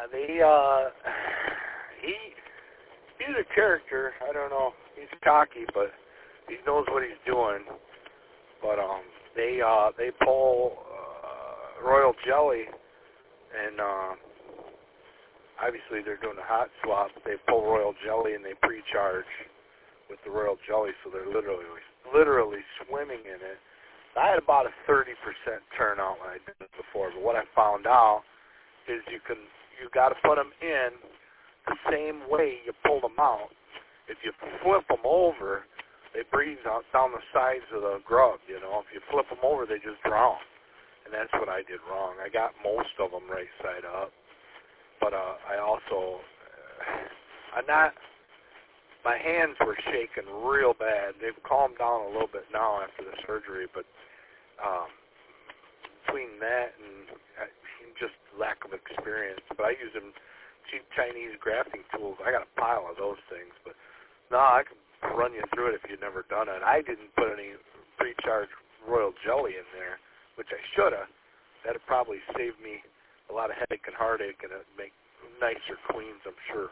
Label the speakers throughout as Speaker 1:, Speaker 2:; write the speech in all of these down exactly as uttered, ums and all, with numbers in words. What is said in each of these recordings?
Speaker 1: they, uh, he, he's a character. I don't know. He's cocky, but he knows what he's doing. But um, they, uh, they pull uh, Royal Jelly, and uh, obviously they're doing a hot swap. They pull Royal Jelly and they pre-charge with the Royal Jelly, so they're literally, literally swimming in it. I had about a thirty percent turnout when I did it before, but what I found out is you can, you got to put them in the same way you pull them out. If you flip them over, they breathe out down the sides of the grub, you know. If you flip them over, they just drown. And that's what I did wrong. I got most of them right side up. But uh, I also, uh, I'm not, my hands were shaking real bad. They've calmed down a little bit now after the surgery, but um, between that and uh, just lack of experience. But I use them cheap Chinese grafting tools. I got a pile of those things, but no, I can run you through it if you've never done it. I didn't put any pre-charged Royal Jelly in there, which I should have. That would probably save me a lot of headache and heartache, and it'd make nicer queens, I'm sure.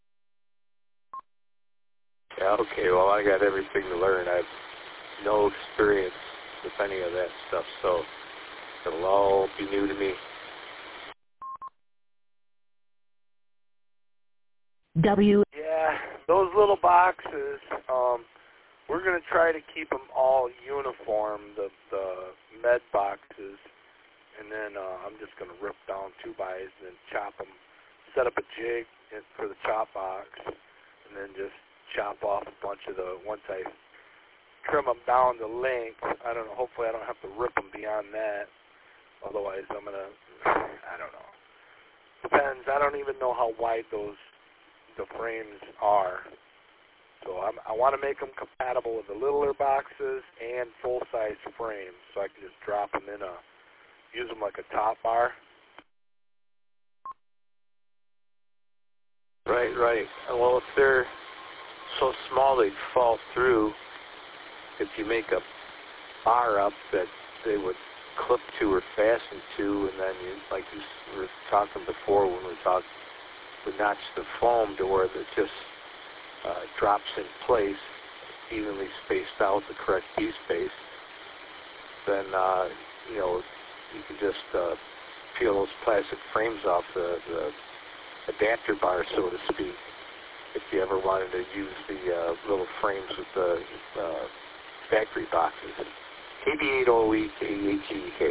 Speaker 2: Yeah, okay, well, I got everything to learn. I have no experience with any of that stuff, so it'll all be new to me.
Speaker 3: W.
Speaker 1: Yeah, those little boxes, um, we're going to try to keep them all uniform, the, the med boxes, and then uh, I'm just going to rip down two bys and then chop them, set up a jig for the chop box, and then just chop off a bunch of the, once I trim them down to length, I don't know, hopefully I don't have to rip them beyond that, otherwise I'm going to, I don't know. Depends, I don't even know how wide those, the frames are. So I'm, I want to make them compatible with the littler boxes and full-size frames, so I can just drop them in a, use them like a top bar.
Speaker 2: Right, right. Well, if they're so small they'd fall through, if you make a bar up that they would clip to or fasten to, and then you, like you were talking before when we talked, would notch the foam to where it just uh, drops in place, evenly spaced out, the correct key space, then, uh, you know, you can just uh, peel those plastic frames off the, the adapter bar, so to speak, if you ever wanted to use the uh, little frames with the uh, factory boxes. K B eight O E K H E K.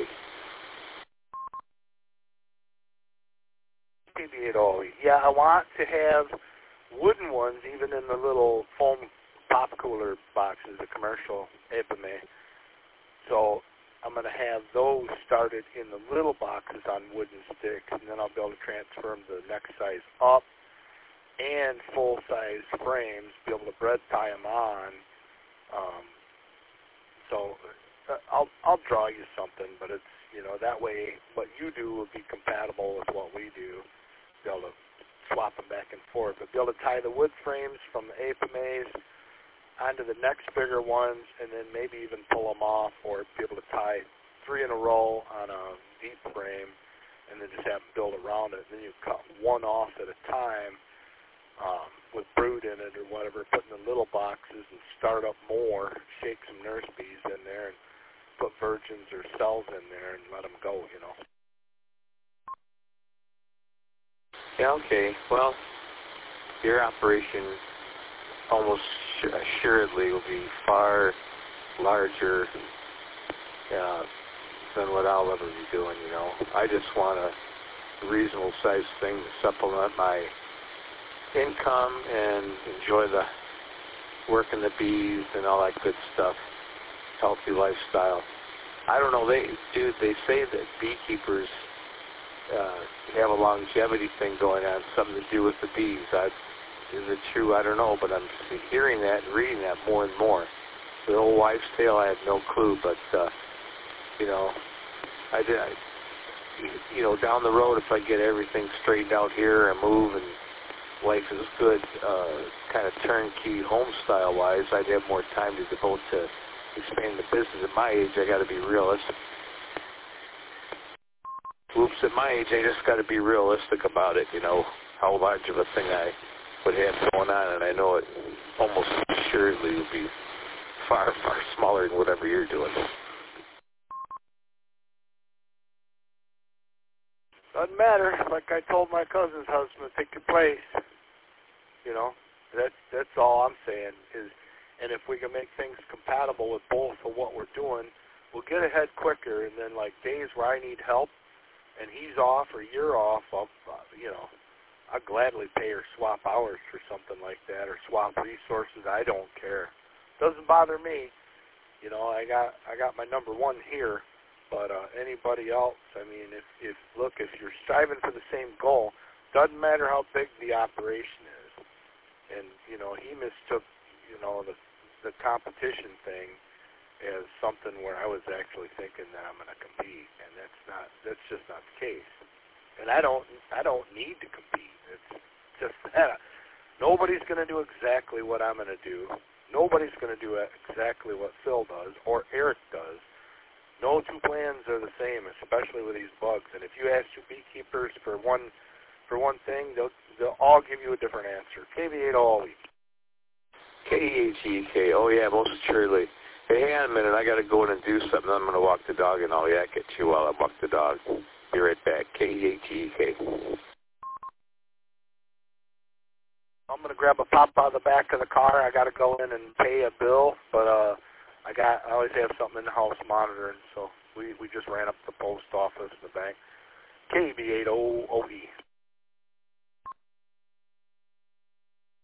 Speaker 1: K B eight O E. Yeah, I want to have wooden ones, even in the little foam pop cooler boxes, the commercial Epime. So I'm going to have those started in the little boxes on wooden sticks, and then I'll be able to transfer them to the next size up and full-size frames, be able to bread tie them on. Um, so uh, I'll I'll draw you something, but it's, you know, that way what you do will be compatible with what we do. Be able to swap them back and forth, but be able to tie the wood frames from the Epimes onto the next bigger ones, and then maybe even pull them off, or be able to tie three in a row on a deep frame, and then just have them build around it. And then you cut one off at a time um, with brood in it or whatever, put in the little boxes and start up more, shake some nurse bees in there, and put virgins or cells in there and let them go, you know.
Speaker 2: Yeah, okay. Well, your operation almost assuredly will be far larger uh, than what I'll ever be doing, you know. I just want a reasonable sized thing to supplement my income and enjoy the working the bees and all that good stuff, healthy lifestyle. I don't know, they dude, they say that beekeepers uh, have a longevity thing going on, something to do with the bees. I Is it true? I don't know, but I'm hearing that and reading that more and more. The old wives' tale, I had no clue, but, uh, you know, I did, I, you know, down the road, if I get everything straightened out here and move and life is good, uh, kind of turnkey home style-wise, I'd have more time to devote to expanding the business. At my age, I got to be realistic. Oops, at my age, I just got to be realistic about it, you know, how large of a thing I would have going on, and I know it almost assuredly would be far, far smaller than whatever you're doing.
Speaker 1: Doesn't matter. Like I told my cousin's husband, take your place. You know, that's that's all I'm saying is, and if we can make things compatible with both of what we're doing, we'll get ahead quicker. And then like days where I need help, and he's off or you're off, I'll, uh, you know, I'll gladly pay or swap hours for something like that, or swap resources. I don't care. Doesn't bother me. You know, I got I got my number one here, but uh, anybody else, I mean, if if look, if you're striving for the same goal, doesn't matter how big the operation is. And you know, he mistook, you know, the the competition thing as something where I was actually thinking that I'm going to compete, and that's not that's just not the case. And I don't I don't need to compete. It's just that nobody's going to do exactly what I'm going to do. Nobody's going to do exactly what Phil does or Eric does. No two plans are the same, especially with these bugs. And if you ask your beekeepers for one for one thing, they'll they'll all give you a different answer. K V eight all week.
Speaker 2: K E H E K. Oh yeah, most assuredly. Hey, hang on a minute. I got to go in and do something. I'm going to walk the dog, and I'll yak at you while I walk the dog. Be right back. K E H E K.
Speaker 1: I'm going to grab a pop out of the back of the car. I got to go in and pay a bill, but uh, I got I always have something in the house monitoring, so we, we just ran up to the post office and the bank. K B eight O O E.